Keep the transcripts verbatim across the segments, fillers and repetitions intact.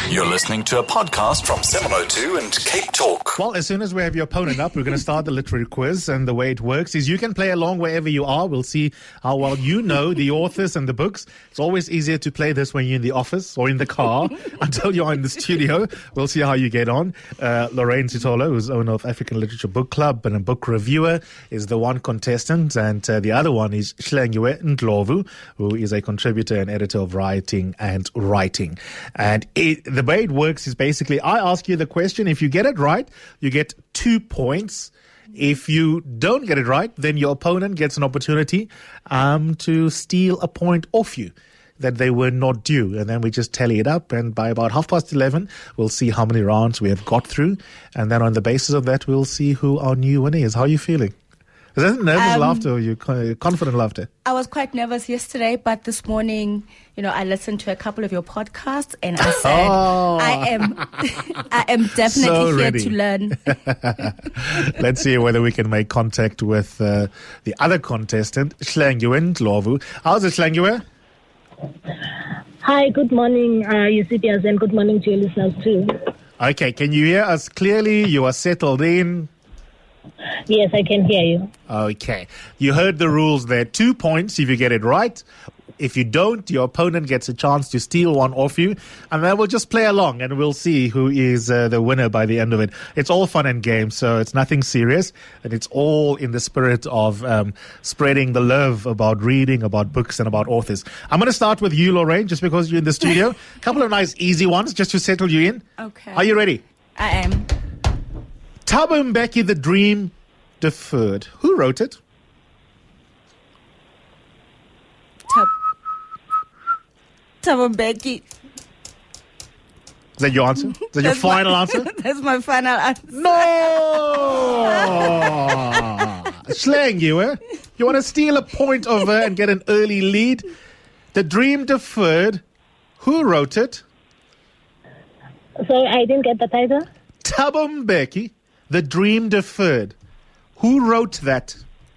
You're listening to a podcast from seven oh two and Cape Talk. Well, as soon as we have your opponent up, we're going to start the literary quiz. And the way it works is you can play along wherever you are. We'll see how well you know the authors and the books. It's always easier to play this when you're in the office or in the car until you're in the studio. We'll see how you get on. Uh, Lorraine Sithole, who's owner of African Literature Book Club and a book reviewer, is the one contestant. And uh, the other one is Hlengiwe Ndlovu, who is a contributor and editor of Writing and Writing. And it, the way it works is basically I ask you the question. If you get it right, you get two points. If you don't get it right, then your opponent gets an opportunity um, to steal a point off you that they were not due. And then we just tally it up. And by about half past eleven, we'll see how many rounds we have got through. And then on the basis of that, we'll see who our new winner is. How are you feeling? Is that nervous um, laughter or you confident laughter? I was quite nervous yesterday, but this morning, you know, I listened to a couple of your podcasts and I said, oh. I am I am definitely so here ready. to learn. Let's see whether we can make contact with uh, the other contestant, Hlengiwe Ndlovu. How's it, Hlengiwe? Hi, good morning, uh, Eusebius, and good morning to your listeners too. Okay, can you hear us clearly? You are settled in? Yes, I can hear you. Okay. You heard the rules there. Two points if you get it right. If you don't, your opponent gets a chance to steal one off you. And then we'll just play along and we'll see who is uh, the winner by the end of it. It's all fun and games, so it's nothing serious. And it's all in the spirit of um, spreading the love about reading, about books, and about authors. I'm going to start with you, Lorraine, just because you're in the studio. A couple of nice, easy ones just to settle you in. Okay. Are you ready? I am. Thabo Mbeki, The Dream Deferred. Who wrote it? Tab- Thabo Mbeki. Is that your answer? Is that your final my, answer? That's my final answer. No! Hlengiwe, you want to steal a point of her and get an early lead? The Dream Deferred. Who wrote it? Sorry, I didn't get the title. Thabo Mbeki, The Dream Deferred. Who wrote that?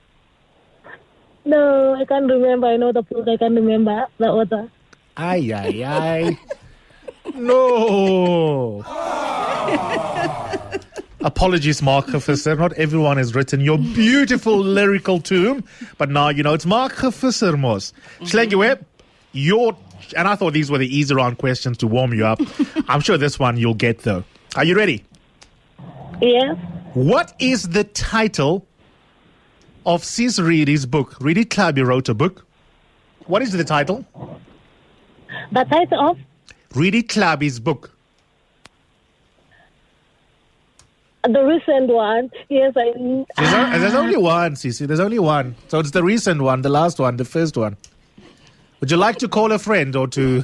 No, I can't remember. I know the book. I can't remember the author. Ay, ay, ay. No. Apologies, Mark Visser. Not everyone has written your beautiful lyrical tomb. But now, you know, it's Mark Visser, Mos. Hlengiwe, your... And I thought these were the easy round questions to warm you up. I'm sure this one you'll get, though. Are you ready? Yes. What is the title of Sis Reedy's book? Reedy Klabi wrote a book. What is the title? The title of? Reedy Klabi's book. The recent one. Yes, I... There's, no, there's only one, Sisi. There's only one. So it's the recent one, the last one, the first one. Would you like to call a friend or to...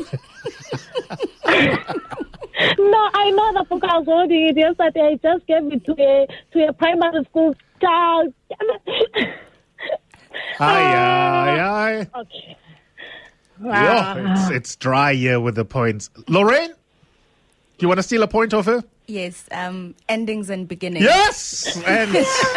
No, I know the book. I was holding it yesterday. I just gave it to a to a primary school child. Aye, aye, aye. Okay. Yeah, it's, it's dry here with the points. Lorraine, do you want to steal a point off her? Yes, um, endings and beginnings. Yes! And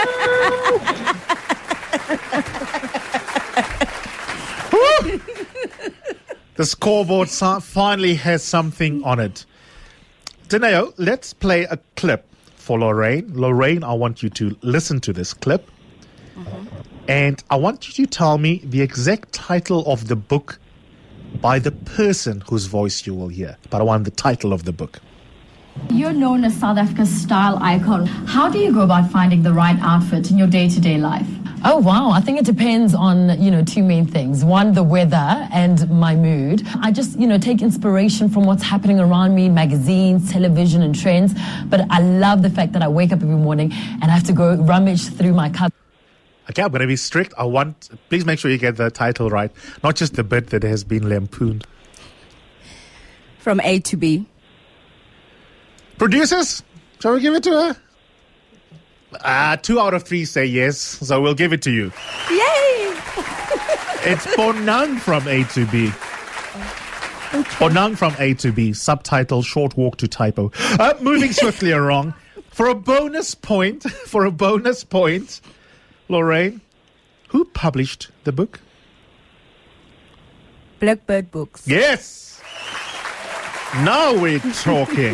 the scoreboard so- finally has something on it. Deneo, let's play a clip for Lorraine. Lorraine, I want you to listen to this clip. Mm-hmm. And I want you to tell me the exact title of the book by the person whose voice you will hear. But I want the title of the book. You're known as South Africa's style icon. How do you go about finding the right outfit in your day-to-day life? Oh, wow. I think it depends on, you know, two main things. One, the weather and my mood. I just, you know, take inspiration from what's happening around me, magazines, television and trends. But I love the fact that I wake up every morning and I have to go rummage through my cupboard. Okay, I'm going to be strict. I want, please make sure you get the title right. Not just the bit that has been lampooned. From A to B. Producers, shall we give it to her? Uh, two out of three say yes, so we'll give it to you. Yay! It's Bonang from A to B. Okay. Bonang from A to B, subtitle, Short Walk to Typo. Uh, moving swiftly along. For a bonus point, for a bonus point, Lorraine, who published the book? Blackbird Books. Yes! Now we're talking.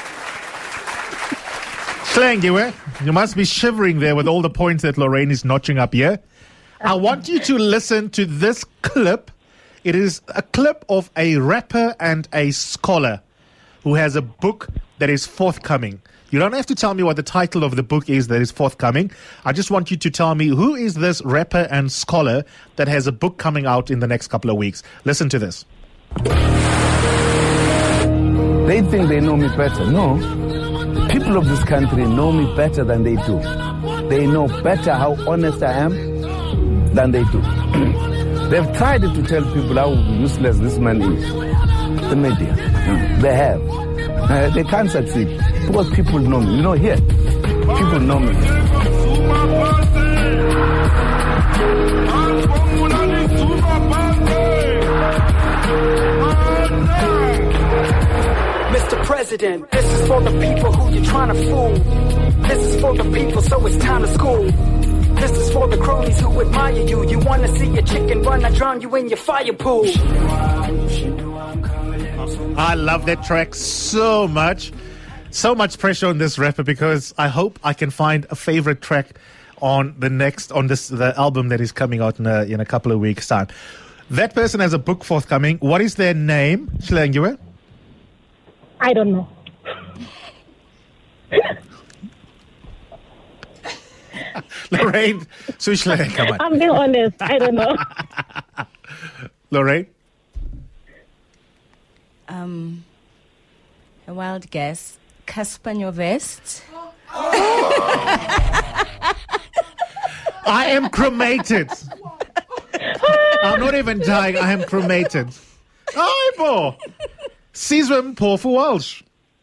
Slangiwe, you must be shivering there with all the points that Lorraine is notching up here. I want you to listen to this clip. It is a clip of a rapper and a scholar who has a book that is forthcoming. You don't have to tell me what the title of the book is that is forthcoming. I just want you to tell me who is this rapper and scholar that has a book coming out in the next couple of weeks. Listen to this. They think they know me better. No. People of this country know me better than they do. They know better how honest I am than they do. They've tried to tell people how useless this man is. The media. They have. Uh, they can't succeed because people know me. You know, here, people know me. Mister President, this is for the people who you're trying to fool. This is for the people, so it's time to school. This is for the cronies who admire you. You want to see your chicken run, I drown you in your fire pool. I love that track so much. So much pressure on this rapper because I hope I can find a favorite track on the next, on this, the album that is coming out in a, in a couple of weeks' time. That person has a book forthcoming. What is their name, Slangiwe? I don't know. Lorraine, Sushle, come on. I'm being honest. I don't know. Lorraine? Um, a wild guess. Casper Nyovest. I am cremated. I'm not even dying. I am cremated. Hi, bo. Sizwe Mpofu Walsh.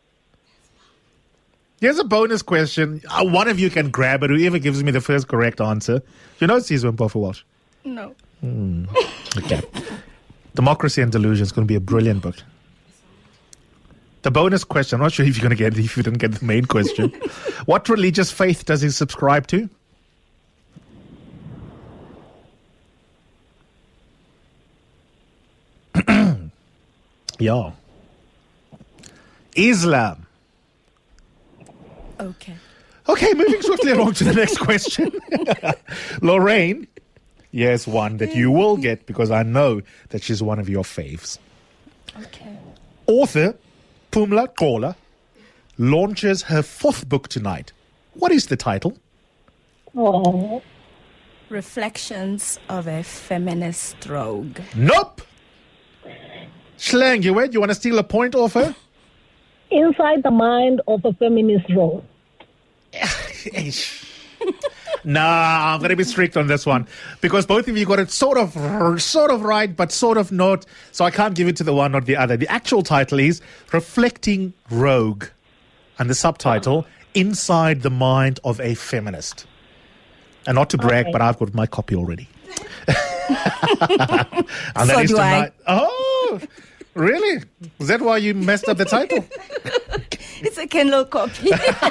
Here's a bonus question. Uh, one of you can grab it. Whoever gives me the first correct answer. You know Sizwe Mpofu Walsh? No. Hmm. Okay. Democracy and Delusion is going to be a brilliant book. The bonus question, I'm not sure if you're going to get it if you didn't get the main question. What religious faith does he subscribe to? Yeah. Islam. Okay. Okay, moving swiftly along to the next question. Lorraine, here's one that you will get because I know that she's one of your faves. Okay. Author Phumla Gqola launches her fourth book tonight. What is the title? Oh. Reflections of a Feminist Rogue. Nope. Slangiwe, you want to steal a point off her? Inside the Mind of a Feminist Rogue. Nah, I'm going to be strict on this one because both of you got it sort of sort of right, but sort of not. So I can't give it to the one or the other. The actual title is Reflecting Rogue, and the subtitle, Inside the Mind of a Feminist. And not to brag, Okay. but I've got my copy already. and So that is do I. tonight. Oh, really? Is that why you messed up the title? It's a Kindle copy.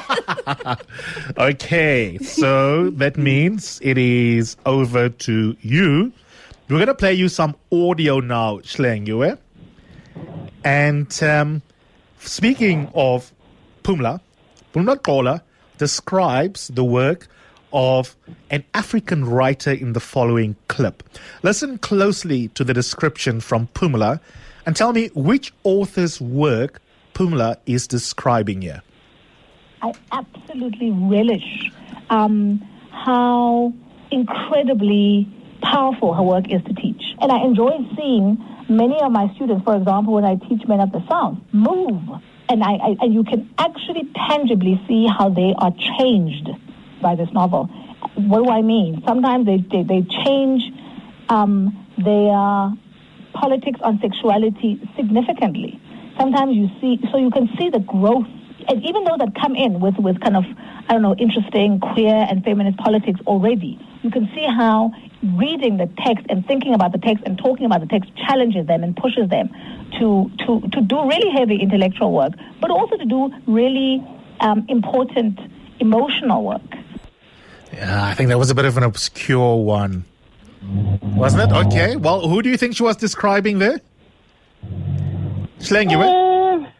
Okay, so that means it is over to you. We're going to play you some audio now, Slangiwe. And um, speaking of Phumla, Phumla Gqola describes the work of an African writer in the following clip. Listen closely to the description from Phumla and tell me which author's work Phumla is describing here. I absolutely relish um, how incredibly powerful her work is to teach. And I enjoy seeing many of my students, for example, when I teach Men of the South, move. And, I, I, and you can actually tangibly see how they are changed by this novel. What do I mean? Sometimes they, they, they change um, their politics on sexuality significantly. Sometimes you see, so you can see the growth, and even those that come in with, with kind of, I don't know, interesting queer and feminist politics already, you can see how reading the text and thinking about the text and talking about the text challenges them and pushes them to, to, to do really heavy intellectual work, but also to do really um, important emotional work. Yeah, I think that was a bit of an obscure one. Wasn't it? Okay. Well, who do you think she was describing there? Slangiwe? Uh,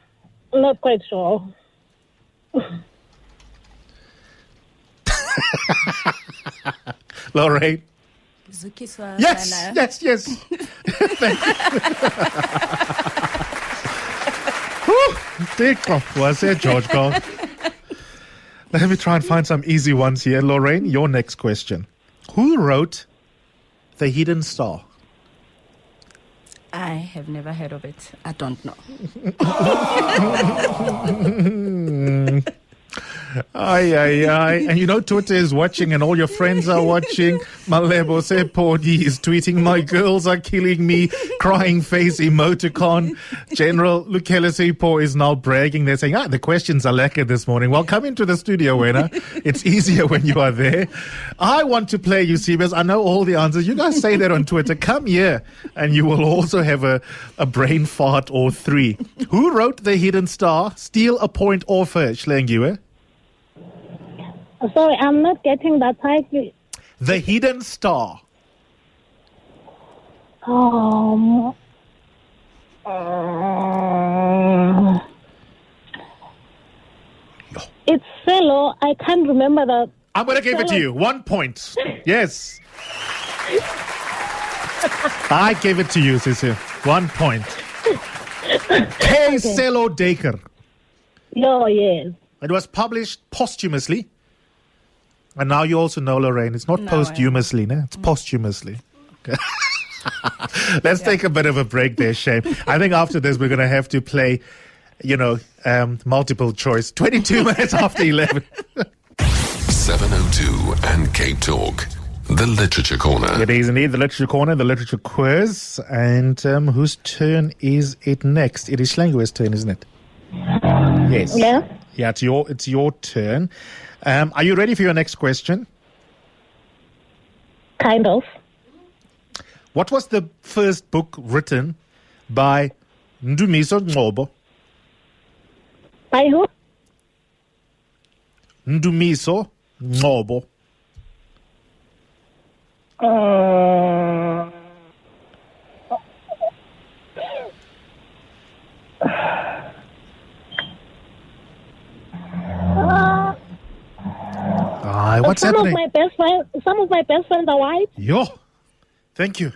not quite sure. Lorraine? Zukiswa Yes, Sana. yes, yes. Thank you. Dick, was it, George Cole? Let me try and find some easy ones here. Lorraine, your next question. Who wrote The Hidden Star? I have never heard of it. I don't know. Aye, aye, aye. And you know, Twitter is watching and all your friends are watching. Malebo Sepodi is tweeting, my girls are killing me, crying face emoticon. General Lukele Sepo is now bragging. They're saying, ah, the questions are lekker this morning. Well, come into the studio, Wena. It's easier when you are there. I want to play you, Seabers. I know all the answers. You guys say that on Twitter. Come here and you will also have a, a brain fart or three. Who wrote The Hidden Star? Steal a point off her, Shlengiwe. Sorry, I'm not getting that title. The Hidden Star. Um, uh, it's Cello. I can't remember that. I'm going to give it to you. One point. Yes. I gave it to you, Sissy. One point. K. Cello Daker. Oh, yes. It was published posthumously. And now you also know, Lorraine, it's not No, posthumously, no? It's posthumously. Okay. Let's yeah. take a bit of a break there, Shane. I think after this, we're going to have to play, you know, um, multiple choice. twenty-two minutes after eleven. seven oh two and Cape Talk, the Literature Corner. It is indeed the Literature Corner, the Literature Quiz. And um, whose turn is it next? It is Shlengiwe's turn, isn't it? Yes. Yeah. Yeah, it's your, it's your turn. Um, are you ready for your next question? Kind of. What was the first book written by Ndumiso Ngcobo? By who? Ndumiso Ngcobo. Uh, Ah, what's some happening? Of my best friends, some of my best friends are white. Yo, thank you.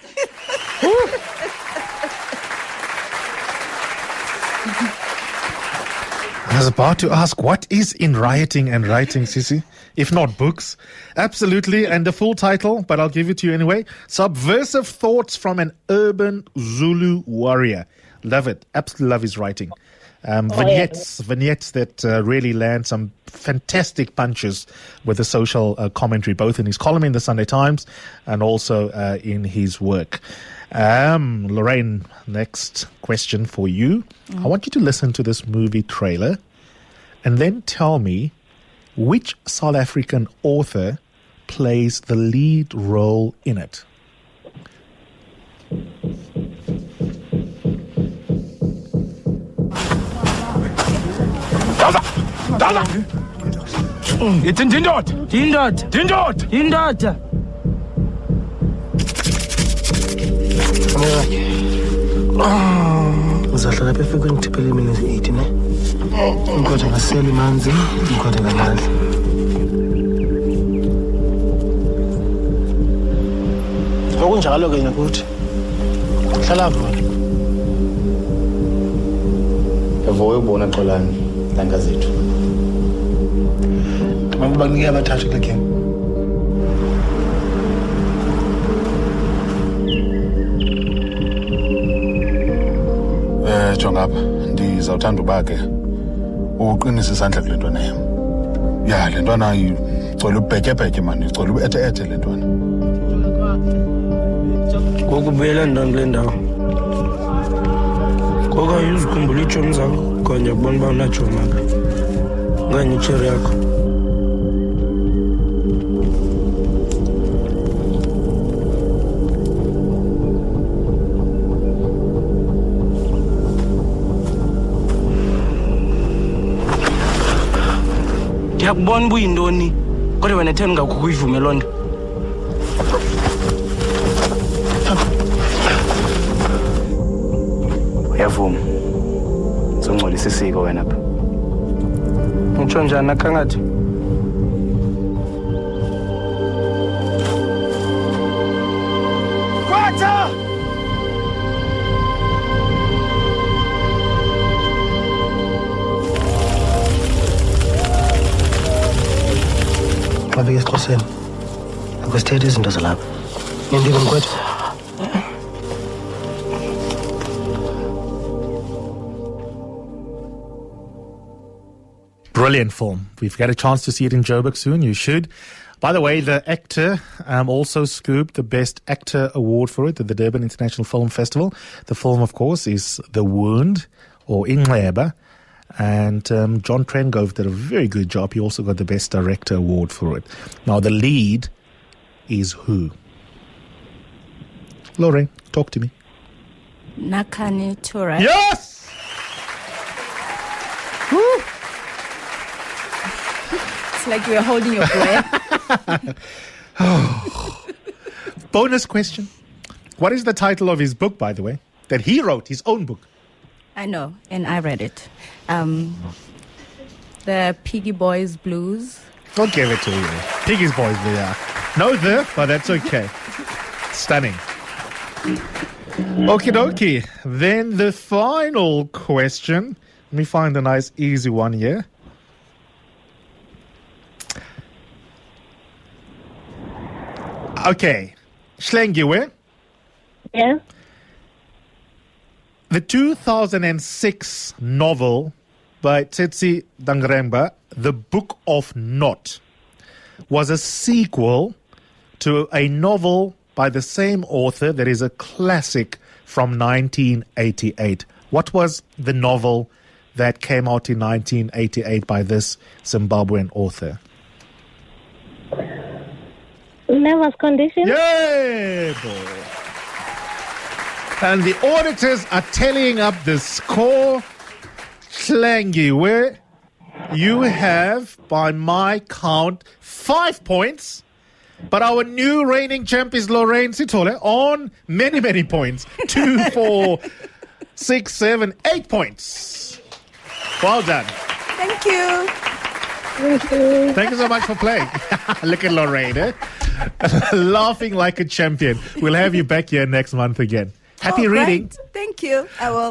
I was about to ask, what is in rioting and writing, Sissy? If not books. Absolutely. And the full title, but I'll give it to you anyway. Subversive Thoughts from an Urban Zulu Warrior. Love it. Absolutely love his writing. Um, oh, vignettes, yeah. vignettes that uh, really land some fantastic punches with the social uh, commentary, both in his column in the Sunday Times and also uh, in his work. Um, Lorraine, next question for you. Mm. I want you to listen to this movie trailer and then tell me which South African author plays the lead role in it. Dala! It's in Dindot! Dindot! Dindot! Dindot! Uzahlala lapha efike ngithiphele mina eight ne. Ngikho ngasela imanzi, ngikho ngamandla. Okunjalo ke nakuthi. Hlala lapha. Evoye ubona Xolani langa zethu. Makubanike abathathu kule game. Eh jonga apha ndizawuthanda uba ke uqinisa isandla kule ntwana yam. Ya le ntwana icela ubhetyebhetye mani icela ubethe-ethe le ntwana. Ngokubuyela ndani kule ndawo. Ngoku ayuzikhumbula iitshomi zakho okanye ukubona uba unatshomi apha. Okanye itsheri yakho. Ndiyakubona uba uyintoni kodwa wena theni ngakho uyivume loo nto. Uyavuma uzongcolisa isiko wena pha. Ngitsho njani akangathi? Kwatha! Xabeke esiXhoseni. Akusithethe izinto zalapha. Yindile mkwethu. Brilliant film. We've got a chance to see it in Joburg soon. You should. By the way, the actor um, also scooped the Best Actor Award for it at the Durban International Film Festival. The film, of course, is The Wound, or Ingleba. And um, John Trengove did a very good job. He also got the Best Director Award for it. Now, the lead is who? Lorraine, talk to me. Nakani Tura. Yes! Woo! It's like you're holding your breath. Bonus question. What is the title of his book, by the way? That he wrote, his own book. I know, and I read it. Um, the Piggy Boys Blues. I'll give it to you. Piggy's Boys, yeah. No the, but that's okay. Stunning. Okie dokie. Then the final question. Let me find a nice easy one here. Okay. Schlengiwe. Yeah. The two thousand six novel by Tsitsi Dangaremba, The Book of Not, was a sequel to a novel by the same author that is a classic from nineteen eighty-eight. What was the novel that came out in nineteen eighty-eight by this Zimbabwean author? Nervous Condition. Yay, boy. And the auditors are tallying up the score. Schlengi, where you have, by my count, five points. But our new reigning champ is Lorraine Sithole on many, many points. Two, four, six, seven, eight points. Well done. Thank you. Thank you. Thank you so much for playing. Look at Lorraine, eh? Laughing like a champion. We'll have you back here next month again. Happy Oh, reading. right. Thank you. I will.